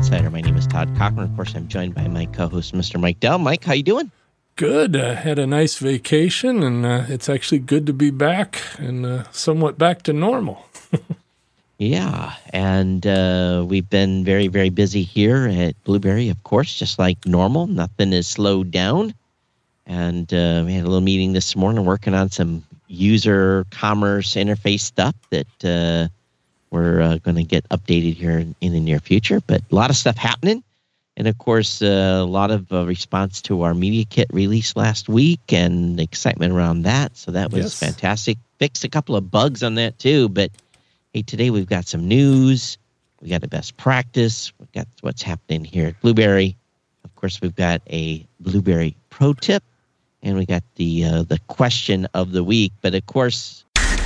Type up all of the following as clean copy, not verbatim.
Insider. My name is Todd Cochran. Of course, I'm joined by my co-host, Mr. Mike Dell. Mike, how you doing? Good. Had a nice vacation, and it's actually good to be back and somewhat back to normal. Yeah, and we've been very, very busy here at Blueberry, of course, just like normal. Nothing is slowed down. And we had a little meeting this morning working on some user commerce interface stuff that we're going to get updated here in the near future. But a lot of stuff happening. And, of course, a lot of response to our Media Kit release last week and excitement around that. So that was fantastic. Fixed a couple of bugs on that, too. But, hey, today we've got some news. We got a best practice. We've got what's happening here at Blueberry. Of course, we've got a Blueberry pro tip. And we got the question of the week. But, of course,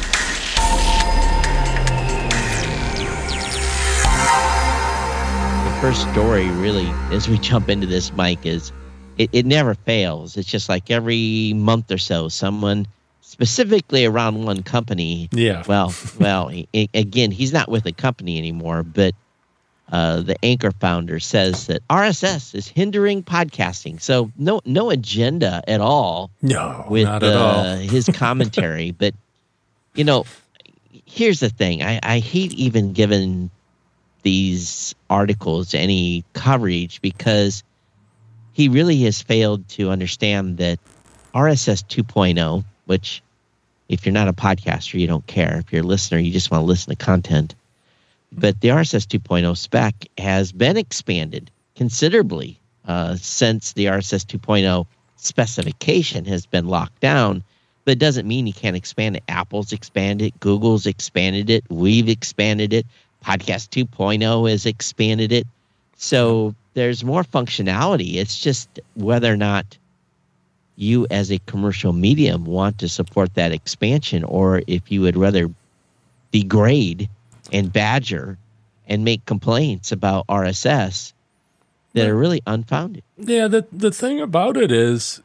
first story really as we jump into this, Mike, is it never fails. It's just like every month or so someone specifically around one company, again, he's not with the company anymore, but the Anchor founder says that RSS is hindering podcasting. So no agenda at all with not at all. His commentary. But here's the thing, I hate even giving these articles any coverage because he really has failed to understand that RSS 2.0, which if you're not a podcaster, you don't care. If you're a listener, you just want to listen to content. But the RSS 2.0 spec has been expanded considerably since the RSS 2.0 specification has been locked down. But it doesn't mean you can't expand it. Apple's expanded it. Google's expanded it. We've expanded it. Podcast 2.0 has expanded it. So there's more functionality. It's just whether or not you as a commercial medium want to support that expansion or if you would rather degrade and badger and make complaints about RSS that are really unfounded. Yeah, the thing about it is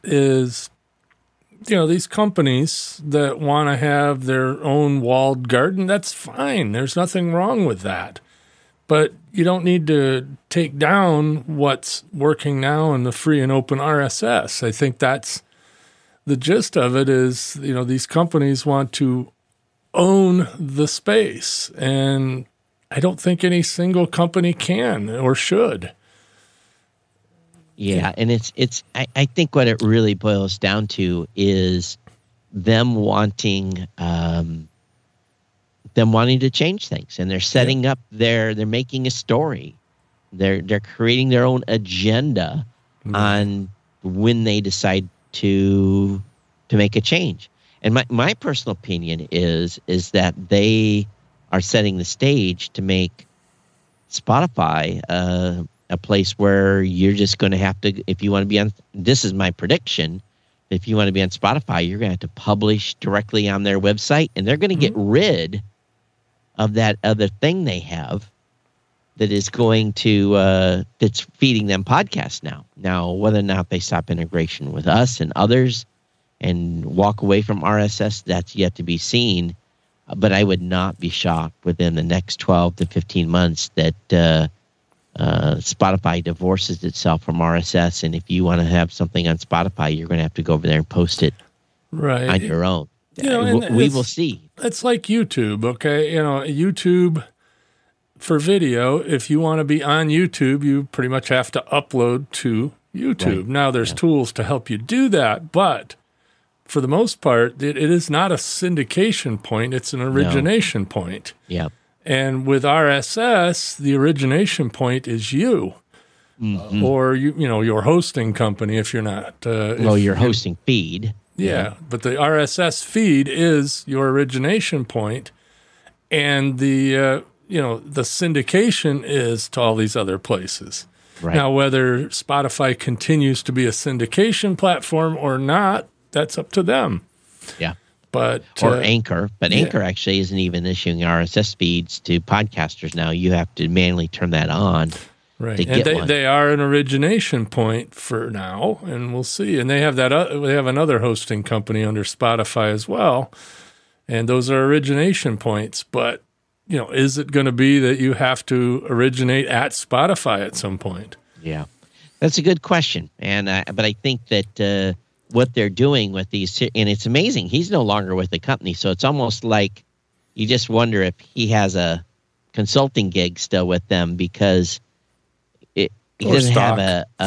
these companies that want to have their own walled garden, that's fine. There's nothing wrong with that. But you don't need to take down what's working now in the free and open RSS. I think that's the gist of it is, these companies want to own the space. And I don't think any single company can or should. Yeah, and I think what it really boils down to is them wanting to change things, and they're setting up they're making a story. They're creating their own agenda on when they decide to make a change. And my personal opinion is that they are setting the stage to make Spotify a place where you're just going to have to, if you want to be on, this is my prediction, if you want to be on Spotify, you're going to have to publish directly on their website, and they're going to get rid of that other thing they have that is going to, that's feeding them podcasts now. Now, whether or not they stop integration with us and others and walk away from RSS, that's yet to be seen. But I would not be shocked within the next 12 to 15 months that, Spotify divorces itself from RSS, and if you want to have something on Spotify, you're going to have to go over there and post it on your own. We will see. It's like YouTube, okay? YouTube for video, if you want to be on YouTube, you pretty much have to upload to YouTube. Right. Now, there's tools to help you do that, but for the most part, it is not a syndication point. It's an origination point. Yeah. And with RSS, the origination point is you, or your hosting company. If you're not, your hosting feed. Yeah, but the RSS feed is your origination point, and the syndication is to all these other places. Right. Now, whether Spotify continues to be a syndication platform or not, that's up to them. Yeah. Or Anchor. But Anchor actually isn't even issuing RSS feeds to podcasters now. You have to manually turn that on. Right. And they are an origination point for now, and we'll see. And they have they have another hosting company under Spotify as well. And those are origination points. But is it going to be that you have to originate at Spotify at some point? Yeah, that's a good question. And but I think that what they're doing with these, and it's amazing, he's no longer with the company, so it's almost like you just wonder if he has a consulting gig still with them, because he doesn't have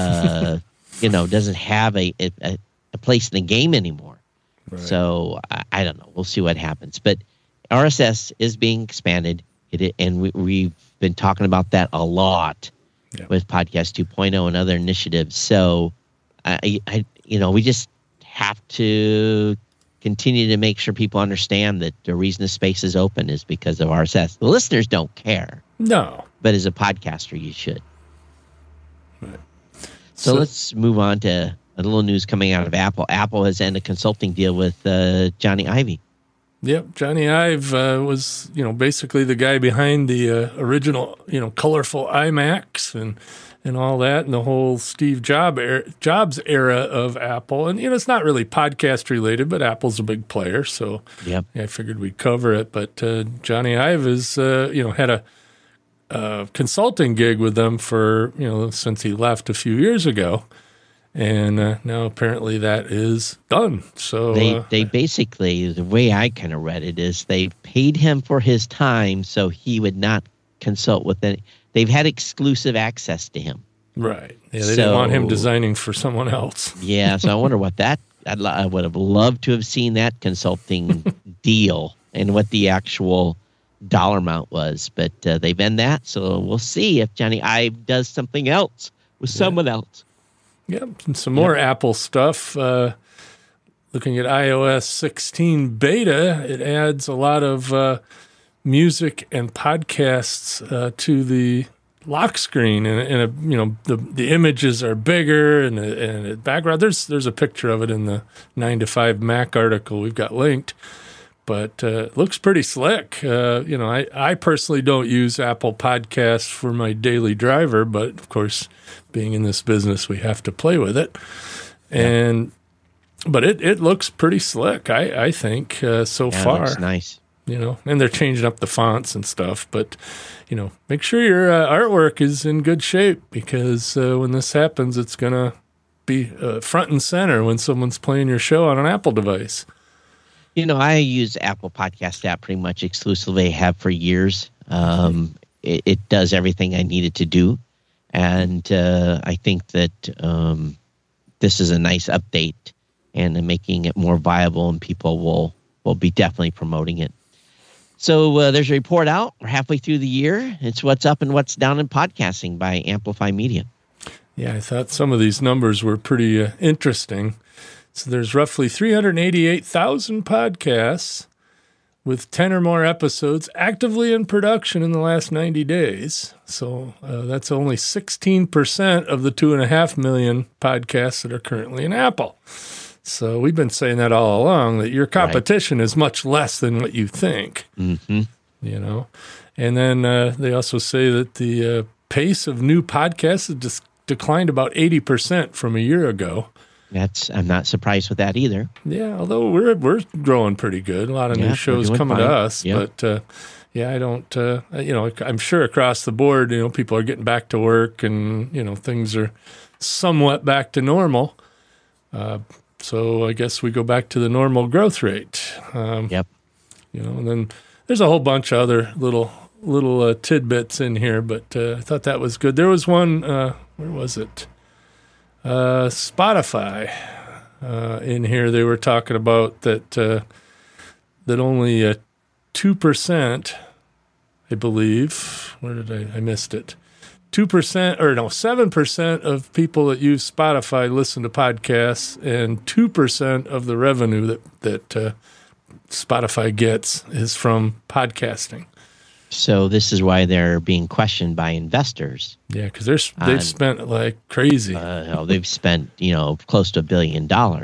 doesn't have a place in the game anymore. Right. So I don't know. We'll see what happens. But RSS is being expanded, and we've been talking about that a lot with Podcast 2.0 and other initiatives. So we just have to continue to make sure people understand that the reason the space is open is because of RSS. The listeners don't care. No. But as a podcaster, you should. Right. So let's move on to a little news coming out of Apple. Apple has ended a consulting deal with Johnny Ive. Yep, Johnny Ive was, basically the guy behind the original, colorful iMacs and all that, and the whole Steve Jobs era of Apple. And, it's not really podcast related, but Apple's a big player, so I figured we'd cover it. But Johnny Ive is, had a consulting gig with them for, since he left a few years ago. And now apparently that is done. So they basically, the way I kind of read it is they paid him for his time so he would not consult with any. They've had exclusive access to him. Right. Yeah, they didn't want him designing for someone else. Yeah, so I wonder what that. I would have loved to have seen that consulting deal and what the actual dollar amount was. But they've ended that, so we'll see if Johnny Ive does something else with someone else. Yep, and some more Apple stuff. Looking at iOS 16 beta, it adds a lot of music and podcasts to the lock screen, and the images are bigger, and the background. There's a picture of it in the 9 to 5 Mac article we've got linked, but it looks pretty slick. I personally don't use Apple Podcasts for my daily driver, but of course, being in this business, we have to play with it. But it looks pretty slick, I think, so far. It looks nice. And they're changing up the fonts and stuff. But, make sure your artwork is in good shape, because when this happens, it's going to be front and center when someone's playing your show on an Apple device. I use Apple Podcast app pretty much exclusively. I have for years. It does everything I need it to do. And I think that this is a nice update and making it more viable, and people will be definitely promoting it. So there's a report out. We're halfway through the year. It's What's Up and What's Down in Podcasting by Amplify Media. Yeah, I thought some of these numbers were pretty interesting. So there's roughly 388,000 podcasts with 10 or more episodes actively in production in the last 90 days. So that's only 16% of the 2.5 million podcasts that are currently in Apple. So we've been saying that all along, that your competition is much less than what you think. Mm-hmm. And then they also say that the pace of new podcasts has just declined about 80% from a year ago. I'm not surprised with that either. Yeah, although we're growing pretty good. A lot of new shows coming to us, but I don't. I'm sure across the board, people are getting back to work, and things are somewhat back to normal. So I guess we go back to the normal growth rate. And then there's a whole bunch of other little tidbits in here, but I thought that was good. There was one. Where was it? Spotify. In here, they were talking about that only 2%, I believe. Where did I missed it? 7% of people that use Spotify listen to podcasts, and 2% of the revenue that Spotify gets is from podcasting. So this is why they're being questioned by investors. Yeah, because they've spent like crazy. They've spent close to $1 billion.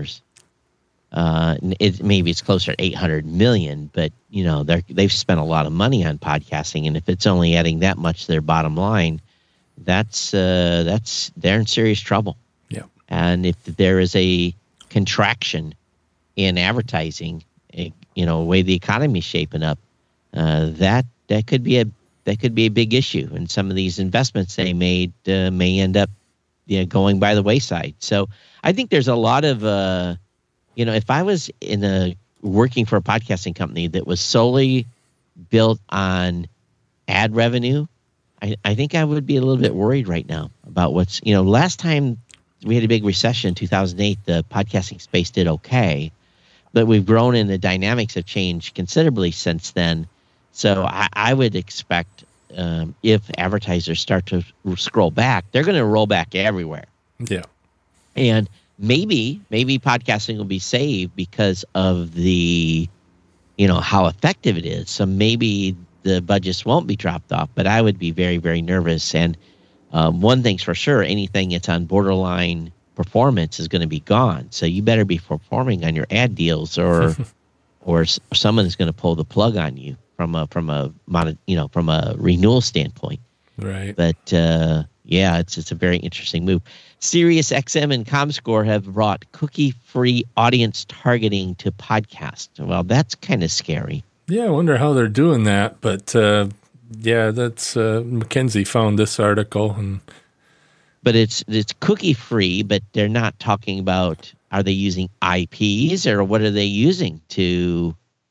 Maybe it's closer to 800 million, but they've spent a lot of money on podcasting, and if it's only adding that much to their bottom line, they're in serious trouble. Yeah, and if there is a contraction in advertising, the way the economy is shaping up, that could be a big issue, and some of these investments they made may end up going by the wayside. So I think there's a lot of if I was working for a podcasting company that was solely built on ad revenue, I think I would be a little bit worried right now about what's, last time we had a big recession in 2008, the podcasting space did okay, but we've grown and the dynamics have changed considerably since then. So I would expect if advertisers start to scroll back, they're going to roll back everywhere. Yeah. And maybe podcasting will be saved because of the, how effective it is. So maybe the budgets won't be dropped off, but I would be very, very nervous. And one thing's for sure, anything that's on borderline performance is going to be gone. So you better be performing on your ad deals, or someone is going to pull the plug on you from a renewal standpoint. Right. But it's a very interesting move. SiriusXM and ComScore have brought cookie-free audience targeting to podcasts. Well, that's kind of scary. Yeah, I wonder how they're doing that. But that's McKinsey found this article, but it's cookie-free. But they're not talking about, are they using IPs or what are they using to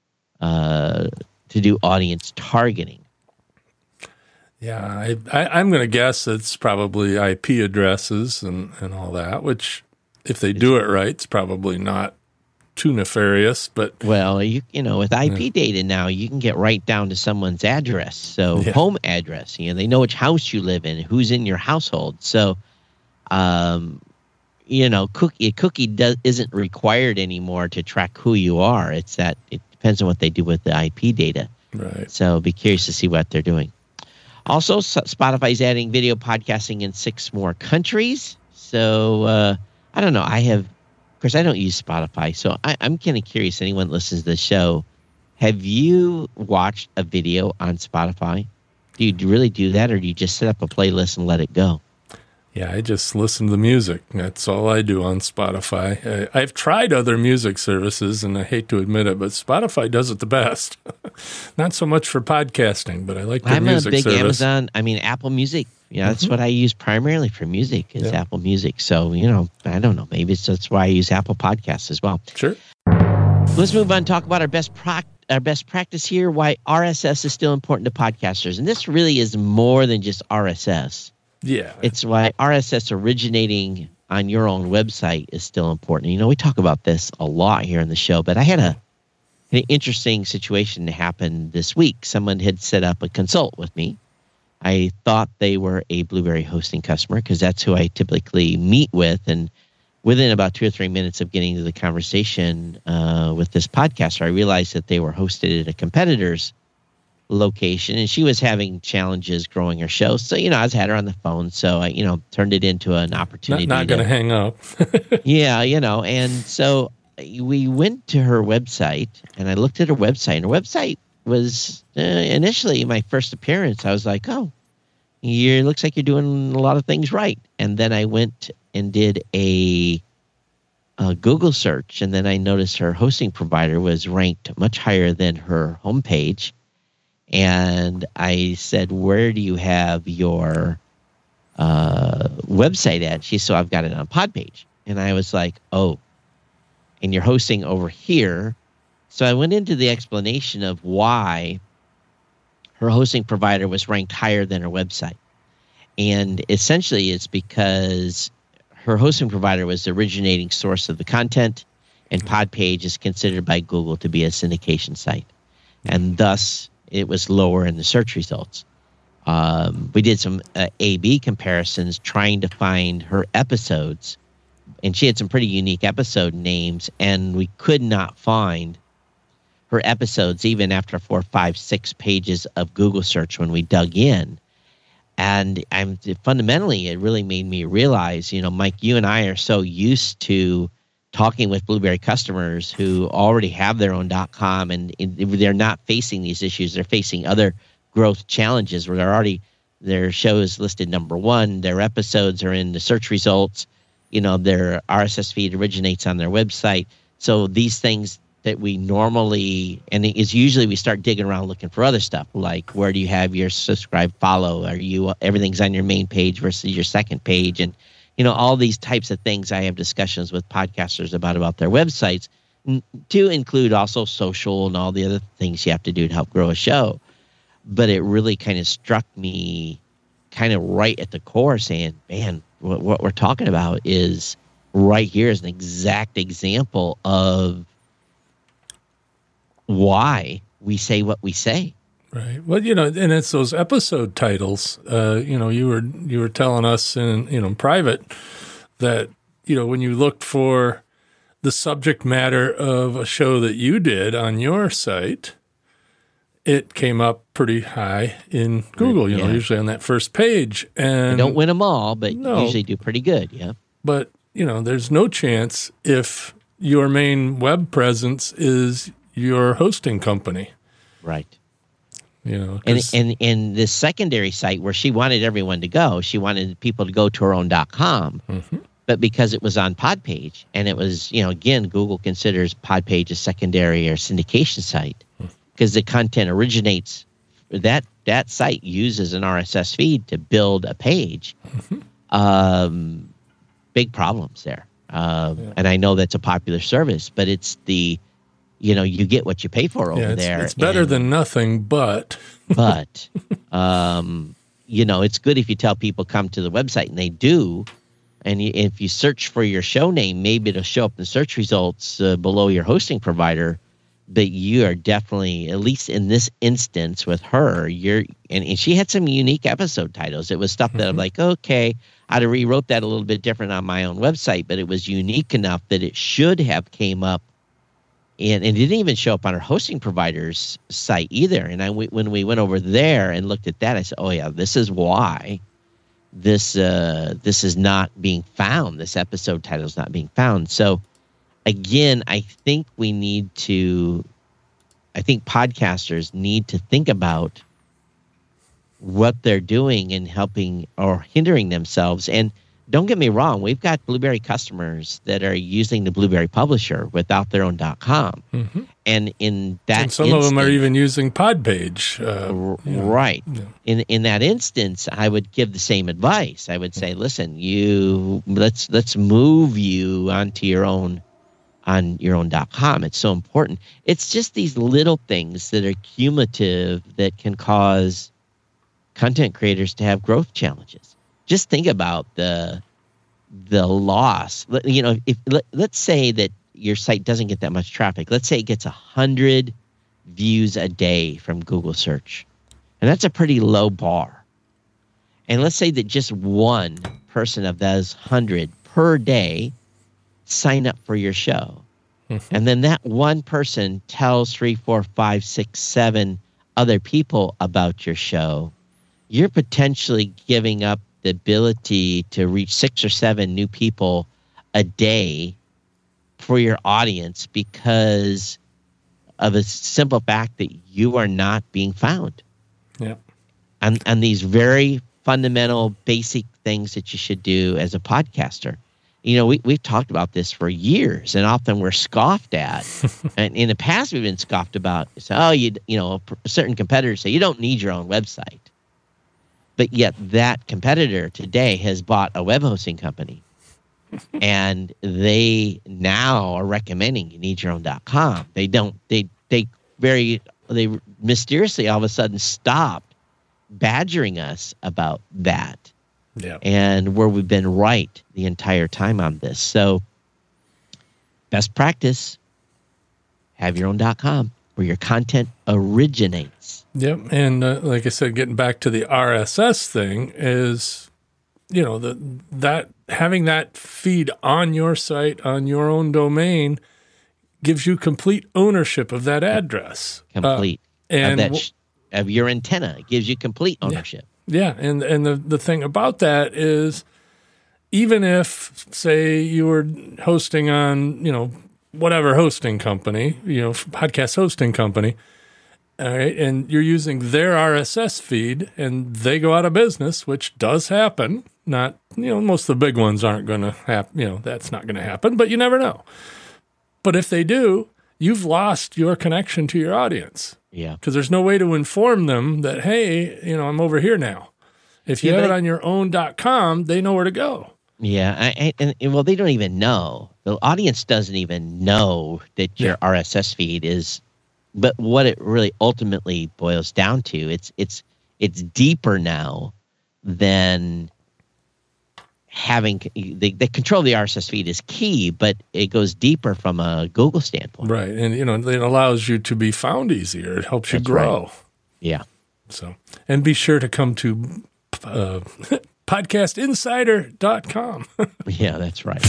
do audience targeting? Yeah, I'm going to guess it's probably IP addresses and all that, which if they do it right, it's probably not too nefarious. But well, with IP data now, you can get right down to someone's address. So home address, they know which house you live in, who's in your household. So, cookie isn't required anymore to track who you are. It's that it depends on what they do with the IP data. Right. So be curious to see what they're doing. Also, Spotify's adding video podcasting in 6 more countries. So I don't know. Of course, I don't use Spotify. So I'm kind of curious, anyone that listens to the show, have you watched a video on Spotify? Do you really do that, or do you just set up a playlist and let it go? Yeah, I just listen to the music. That's all I do on Spotify. I've tried other music services, and I hate to admit it, but Spotify does it the best. Not so much for podcasting, but I like their music service. I'm a big Apple Music. Yeah, that's what I use primarily for music is Apple Music. So, I don't know. Maybe that's why I use Apple Podcasts as well. Sure. Let's move on and talk about our best practice here, why RSS is still important to podcasters. And this really is more than just RSS. Yeah. It's why RSS originating on your own website is still important. We talk about this a lot here in the show, but I had an interesting situation happen this week. Someone had set up a consult with me. I thought they were a Blueberry hosting customer because that's who I typically meet with. And within about 2 or 3 minutes of getting to the conversation with this podcaster, I realized that they were hosted at a competitor's location, and she was having challenges growing her show. So, I had her on the phone, so I, turned it into an opportunity. Not going to hang up. Yeah, and so we went to her website, and I looked at her website, and her website was initially my first appearance. I was like, oh, looks like you're doing a lot of things right. And then I went and did a Google search, and then I noticed her hosting provider was ranked much higher than her homepage. And I said, where do you have your website at? She said, I've got it on Podpage. And I was like, oh, and you're hosting over here. So I went into the explanation of why her hosting provider was ranked higher than her website. And essentially it's because her hosting provider was the originating source of the content, and Podpage is considered by Google to be a syndication site. And thus, it was lower in the search results. We did some A/B comparisons trying to find her episodes, and she had some pretty unique episode names, and we could not find her episodes even after 4, 5, 6 pages of Google search when we dug in. And fundamentally, it really made me realize, Mike, you and I are so used to talking with Blueberry customers who already have their own .com, and they're not facing these issues. They're facing other growth challenges where their show is listed number 1, their episodes are in the search results, their RSS feed originates on their website. So these things that we normally, and it is usually we start digging around looking for other stuff, like where do you have your subscribe, follow? Are you everything's on your main page versus your second page, and all these types of things. I have discussions with podcasters about their websites, to include also social and all the other things you have to do to help grow a show. But it really kind of struck me, kind of right at the core, saying, "Man, what we're talking about is." Right here is an exact example of why we say what we say. Right. Well, and it's those episode titles. You were telling us in private that when you looked for the subject matter of a show that you did on your site, it came up pretty high in Google. Usually on that first page. And I don't win them all, but usually do pretty good. Yeah. But there's no chance if your main web presence is your hosting company. Right. And this secondary site where she wanted everyone to go, she wanted people to go to her own.com. Mm-hmm. But because it was on Podpage, and it was, again, Google considers Podpage a secondary or syndication site because the content originates, that site uses an RSS feed to build a page. Mm-hmm. Big problems there. And I know that's a popular service, but it's you get what you pay for over there. It's better than nothing, but. But, it's good if you tell people come to the website, and they do. And if you search for your show name, maybe it'll show up in the search results below your hosting provider. But you are definitely, at least in this instance with her, and she had some unique episode titles. It was stuff that I'm like, okay, I'd have rewrote that a little bit different on my own website, but it was unique enough that it should have came up, and it didn't even show up on our hosting provider's site either. And when we went over there and looked at that, I said, oh yeah, this is why this is not being found. This episode title is not being found. So again, I think podcasters need to think about what they're doing and helping or hindering themselves. And don't get me wrong, we've got Blueberry customers that are using the Blueberry publisher without their own .com. Mm-hmm. And in that and some of them are even using Podpage. Right. Yeah. In that instance, I would give the same advice. I would say, listen, let's move you onto your own on your own.com. It's so important. It's just these little things that are cumulative that can cause content creators to have growth challenges. Just think about the loss. Let's say that your site doesn't get that much traffic. Let's say it gets 100 views a day from Google search. And that's a pretty low bar. And let's say that just one person of those 100 per day sign up for your show. Mm-hmm. And then that one person tells 3, 4, 5, 6, 7 other people about your show. You're potentially giving up the ability to reach 6 or 7 new people a day for your audience because of a simple fact that you are not being found. Yeah. And these very fundamental, basic things that you should do as a podcaster. We've talked about this for years, and often we're scoffed at. And in the past, we've been scoffed about. So, certain competitors say you don't need your own website. But yet that competitor today has bought a web hosting company, and they now are recommending you need your own.com. They mysteriously all of a sudden stopped badgering us about that. Yeah. And where we've been right the entire time on this. So best practice, have your own.com where your content originates. Yep. And like I said, getting back to the RSS thing is, that having that feed on your site, on your own domain, gives you complete ownership of that address. Complete. Of your antenna. It gives you complete ownership. Yeah. And the thing about that is, even if, say, you were hosting on, whatever hosting company, podcast hosting company, all right, and you're using their RSS feed and they go out of business, which does happen. Not, most of the big ones aren't going to happen, that's not going to happen, but you never know. But if they do, you've lost your connection to your audience. Yeah. Because there's no way to inform them that, hey, I'm over here now. If you have it on your own.com, they know where to go. Yeah. Well, they don't even know. The audience doesn't even know that your RSS feed is. But what it really ultimately boils down to, it's deeper now than having the control of the RSS feed is key, but it goes deeper from a Google standpoint. Right. And, it allows you to be found easier. It helps you grow. Right. Yeah. So, and be sure to come to podcastinsider.com. Yeah, that's right.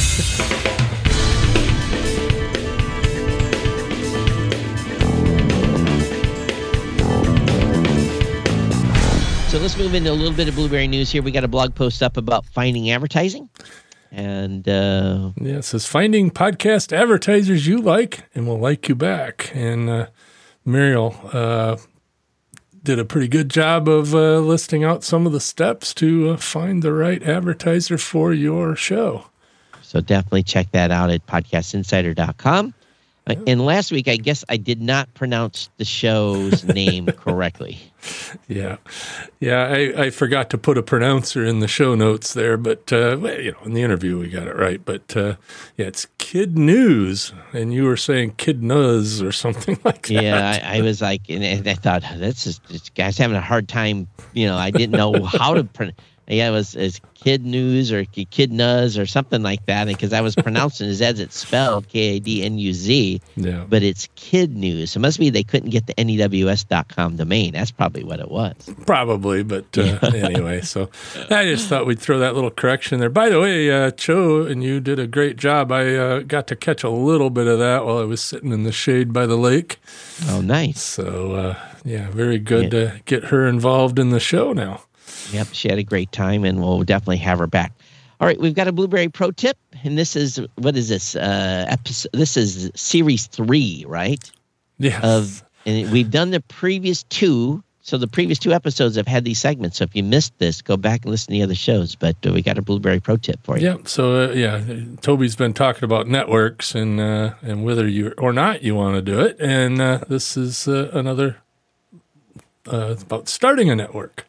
So let's move into a little bit of Blubrry news here. We got a blog post up about finding advertising. And it says finding podcast advertisers you like and will like you back. And Muriel did a pretty good job of listing out some of the steps to find the right advertiser for your show. So definitely check that out at podcastinsider.com. And last week, I guess I did not pronounce the show's name correctly. Yeah. I forgot to put a pronouncer in the show notes there, but in the interview we got it right. But it's Kid News, and you were saying Kid Nuz or something like that. Yeah, I was like, and I thought this guy's having a hard time. I didn't know how to pronounce. Yeah, it was Kid News or Kid Nuz or something like that, because I was pronouncing it as it's spelled, KADNUZ, but it's Kid News. It must be they couldn't get the NEWS.com domain. That's probably what it was. Probably, but anyway, so I just thought we'd throw that little correction there. By the way, Cho and you did a great job. I got to catch a little bit of that while I was sitting in the shade by the lake. Oh, nice. So, very good to get her involved in the show now. Yep, she had a great time, and we'll definitely have her back. All right, we've got a Blubrry Pro Tip, and this is, what is this? Episode, this is Series 3, right? Yeah. And we've done the previous 2, so the previous 2 episodes have had these segments. So if you missed this, go back and listen to the other shows. But we got a Blubrry Pro Tip for you. Yeah, so, Toby's been talking about networks and whether you or not you want to do it, and this is another about starting a network.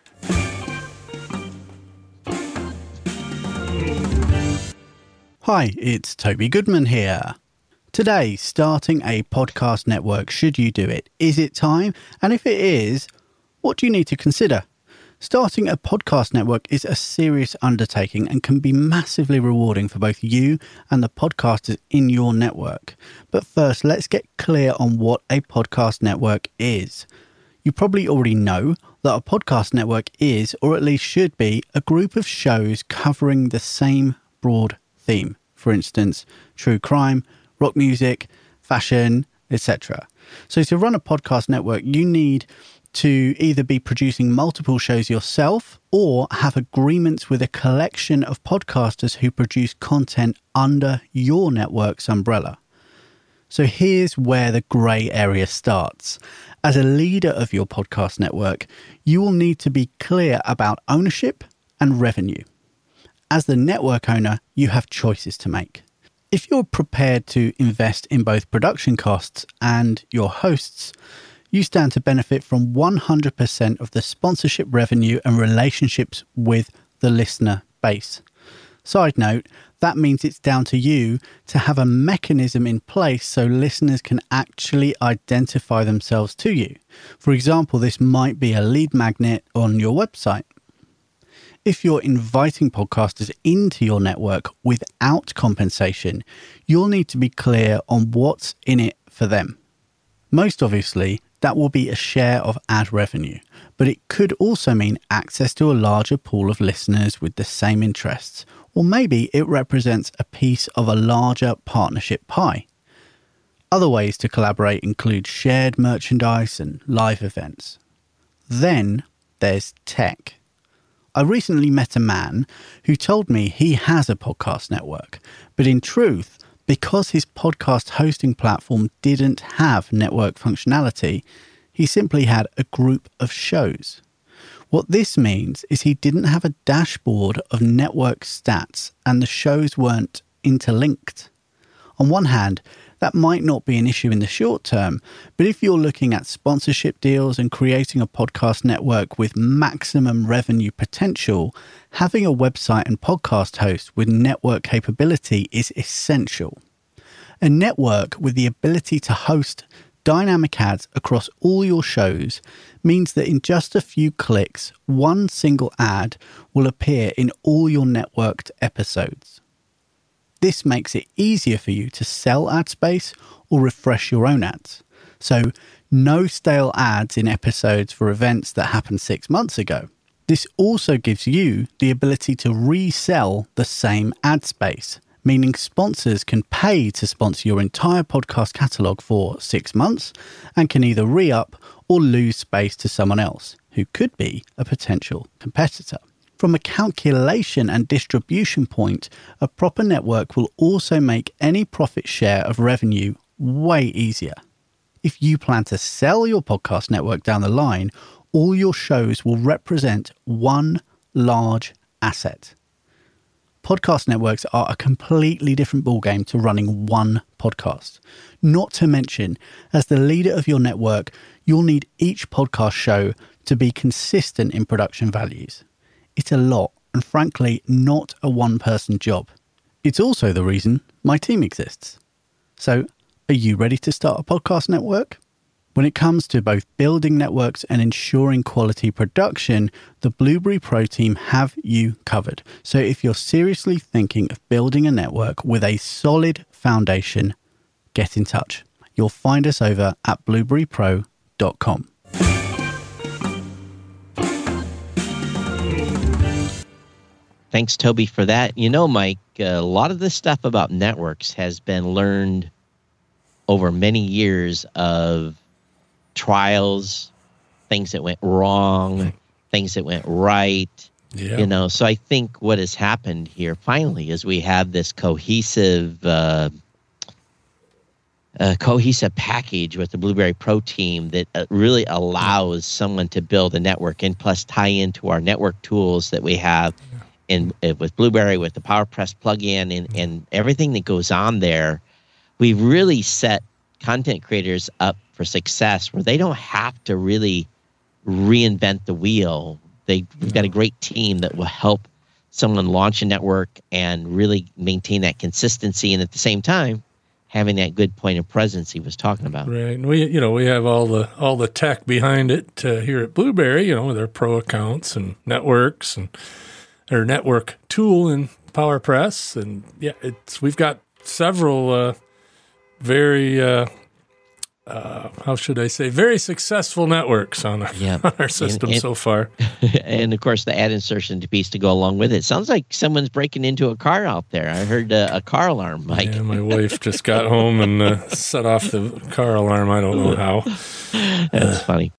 Hi, it's Toby Goodman here. Today, starting a podcast network, should you do it? Is it time? And if it is, what do you need to consider? Starting a podcast network is a serious undertaking and can be massively rewarding for both you and the podcasters in your network. But first, let's get clear on what a podcast network is. You probably already know that a podcast network is, or at least should be, a group of shows covering the same broad theme. For instance, true crime, rock music, fashion, etc. So to run a podcast network, you need to either be producing multiple shows yourself or have agreements with a collection of podcasters who produce content under your network's umbrella. So here's where the grey area starts. As a leader of your podcast network, you will need to be clear about ownership and revenue. As the network owner, you have choices to make. If you're prepared to invest in both production costs and your hosts, you stand to benefit from 100% of the sponsorship revenue and relationships with the listener base. Side note, that means it's down to you to have a mechanism in place so listeners can actually identify themselves to you. For example, this might be a lead magnet on your website. If you're inviting podcasters into your network without compensation, you'll need to be clear on what's in it for them. Most obviously, that will be a share of ad revenue, but it could also mean access to a larger pool of listeners with the same interests, or maybe it represents a piece of a larger partnership pie. Other ways to collaborate include shared merchandise and live events. Then there's tech. I recently met a man who told me he has a podcast network, but in truth, because his podcast hosting platform didn't have network functionality, he simply had a group of shows. What this means is he didn't have a dashboard of network stats and the shows weren't interlinked. On one hand, that might not be an issue in the short term, but if you're looking at sponsorship deals and creating a podcast network with maximum revenue potential, having a website and podcast host with network capability is essential. A network with the ability to host dynamic ads across all your shows means that in just a few clicks, one single ad will appear in all your networked episodes. This makes it easier for you to sell ad space or refresh your own ads. So, no stale ads in episodes for events that happened 6 months ago. This also gives you the ability to resell the same ad space, meaning sponsors can pay to sponsor your entire podcast catalogue for 6 months and can either re-up or lose space to someone else who could be a potential competitor. From a calculation and distribution point, a proper network will also make any profit share of revenue way easier. If you plan to sell your podcast network down the line, all your shows will represent one large asset. Podcast networks are a completely different ballgame to running one podcast. Not to mention, as the leader of your network, you'll need each podcast show to be consistent in production values. It's a lot, and frankly, not a one-person job. It's also the reason my team exists. So, are you ready to start a podcast network? When it comes to both building networks and ensuring quality production, the Blueberry Pro team have you covered. So if you're seriously thinking of building a network with a solid foundation, get in touch. You'll find us over at blueberrypro.com. Thanks, Toby, for that. You know, Mike, a lot of this stuff about networks has been learned over many years of trials, things that went wrong, things that went right. Yeah. You know, so I think what has happened here finally is we have this cohesive package with the Blueberry Pro team that really allows someone to build a network and plus tie into our network tools that we have with Blueberry, with the PowerPress plugin and everything that goes on there. We've really set content creators up for success where they don't have to really reinvent the wheel. We've got a great team that will help someone launch a network and really maintain that consistency, and at the same time having that good point of presence he was talking about. Right. And we have all the tech behind it here at Blueberry, with our pro accounts and networks and our network tool in PowerPress. And yeah, we've got several very very successful networks on our system so far. And of course, the ad insertion piece to go along with it. Sounds like someone's breaking into a car out there. I heard a car alarm, Mike. Yeah, my wife just got home and set off the car alarm. I don't know how. That's funny.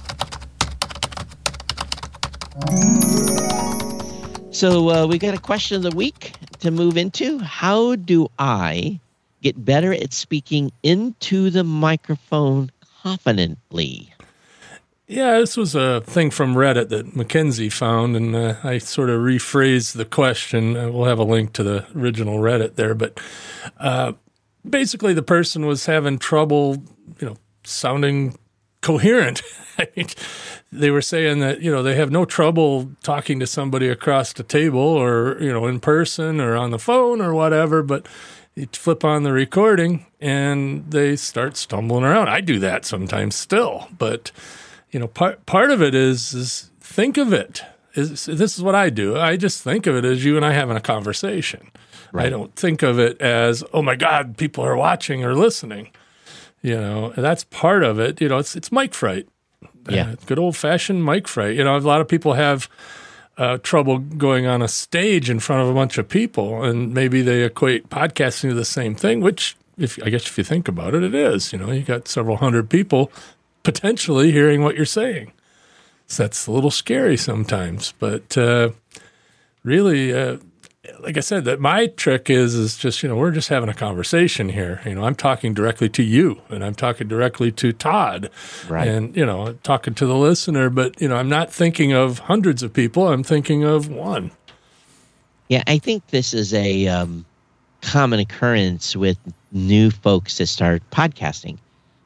So we got a question of the week to move into. How do I get better at speaking into the microphone confidently? Yeah, this was a thing from Reddit that Mackenzie found, and I sort of rephrased the question. We'll have a link to the original Reddit there, but basically the person was having trouble, sounding coherent. I mean, they were saying that, they have no trouble talking to somebody across the table or, in person or on the phone or whatever, but you flip on the recording and they start stumbling around. I do that sometimes still, but part of it is think of it. This is what I do. I just think of it as you and I having a conversation. Right. I don't think of it as, oh my God, people are watching or listening. That's part of it. It's mic fright. Yeah. Good old fashioned mic fright. A lot of people have trouble going on a stage in front of a bunch of people, and maybe they equate podcasting to the same thing, which if you think about it, it is. You got several hundred people potentially hearing what you're saying. So that's a little scary sometimes, but really, like I said, that my trick is just, we're just having a conversation here. I'm talking directly to you, and I'm talking directly to Todd, right? And, talking to the listener, but, I'm not thinking of hundreds of people. I'm thinking of one. Yeah, I think this is a common occurrence with new folks that start podcasting.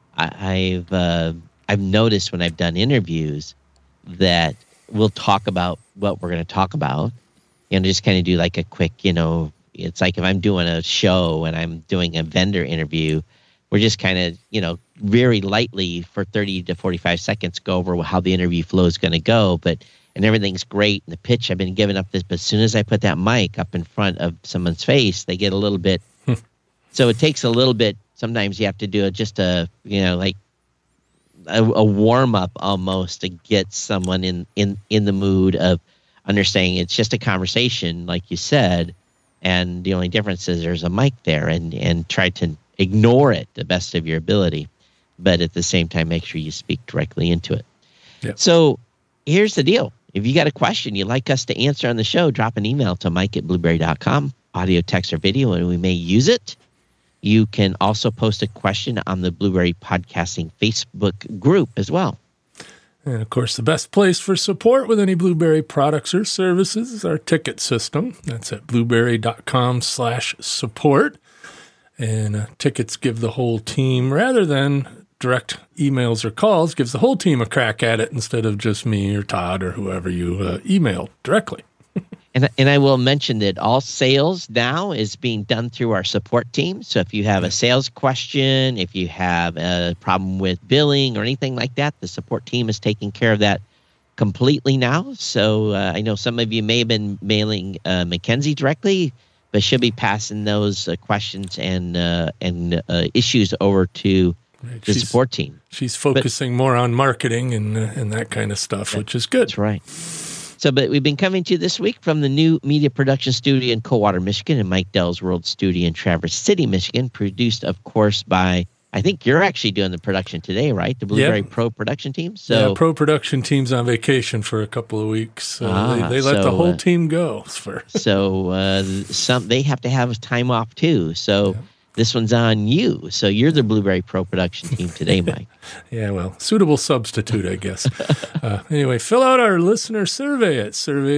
I've noticed when I've done interviews that we'll talk about what we're going to talk about, and just kind of do like a quick, it's like if I'm doing a show and I'm doing a vendor interview, we're just kind of, very lightly for 30 to 45 seconds go over how the interview flow is going to go, and everything's great. And the pitch, I've been giving up this, but as soon as I put that mic up in front of someone's face, they get a little bit. So it takes a little bit. Sometimes you have to do just a warm up almost to get someone in the mood of understanding it's just a conversation, like you said, and the only difference is there's a mic there, and try to ignore it the best of your ability, but at the same time make sure you speak directly into it. Yep. So here's the deal. If you got a question you'd like us to answer on the show, drop an email to mike@blueberry.com, audio, text, or video, and we may use it. You can also post a question on the Blueberry Podcasting Facebook group as well. And, of course, the best place for support with any Blueberry products or services is our ticket system. That's at blueberry.com/support. And tickets give the whole team, rather than direct emails or calls, gives the whole team a crack at it instead of just me or Todd or whoever you email directly. And I will mention that all sales now is being done through our support team. So if you have a sales question, if you have a problem with billing or anything like that, the support team is taking care of that completely now. So I know some of you may have been mailing Mackenzie directly, but she'll be passing those questions and issues over to the support team. She's focusing more on marketing and that kind of stuff, which is good. That's right. So, but we've been coming to you this week from the new media production studio in Coldwater, Michigan, and Mike Dell's World Studio in Traverse City, Michigan, produced, of course, by, I think you're actually doing the production today, right? The Blueberry Pro production team? So, yeah, Pro production team's on vacation for a couple of weeks. So they let the whole team go. So they have to have time off, too. So this one's on you. So you're the Blueberry Pro production team today, Mike. Yeah, well, suitable substitute, I guess. Anyway, fill out our listener survey at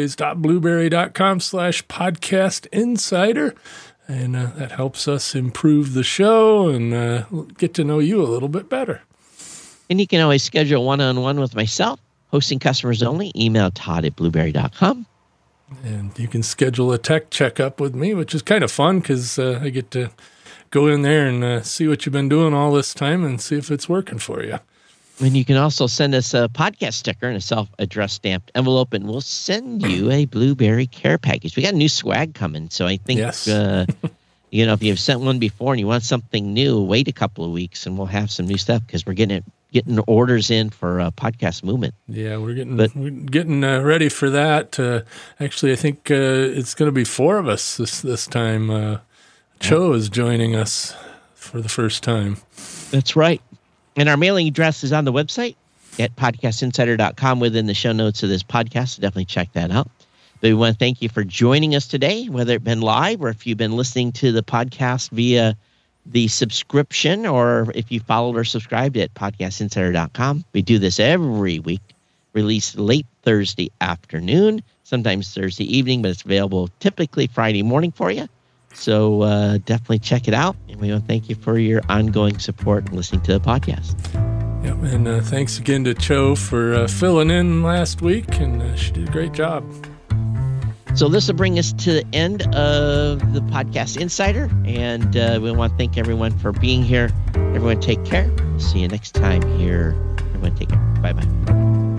surveys.blueberry.com/podcastinsider. And that helps us improve the show and get to know you a little bit better. And you can always schedule a one-on-one with myself, hosting customers only. Email Todd@blueberry.com. And you can schedule a tech checkup with me, which is kind of fun because I get to go in there and see what you've been doing all this time and see if it's working for you. And you can also send us a podcast sticker and a self-addressed stamped envelope, and we'll send you a Blueberry care package. We got new swag coming, so I think, if you've sent one before and you want something new, wait a couple of weeks, and we'll have some new stuff because we're getting orders in for Podcast Movement. Yeah, we're getting ready for that. Actually, I think it's going to be 4 of us this time. Cho is joining us for the first time. That's right. And our mailing address is on the website at podcastinsider.com within the show notes of this podcast. So definitely check that out. But we want to thank you for joining us today, whether it's been live or if you've been listening to the podcast via the subscription, or if you followed or subscribed at podcastinsider.com. We do this every week, released late Thursday afternoon, sometimes Thursday evening, but it's available typically Friday morning for you. So definitely check it out. And we want to thank you for your ongoing support and listening to the podcast. Yep, and thanks again to Cho for filling in last week, and she did a great job. So this will bring us to the end of the Podcast Insider, and we want to thank everyone for being here. Everyone take care. See you next time here. Everyone take care. Bye-bye.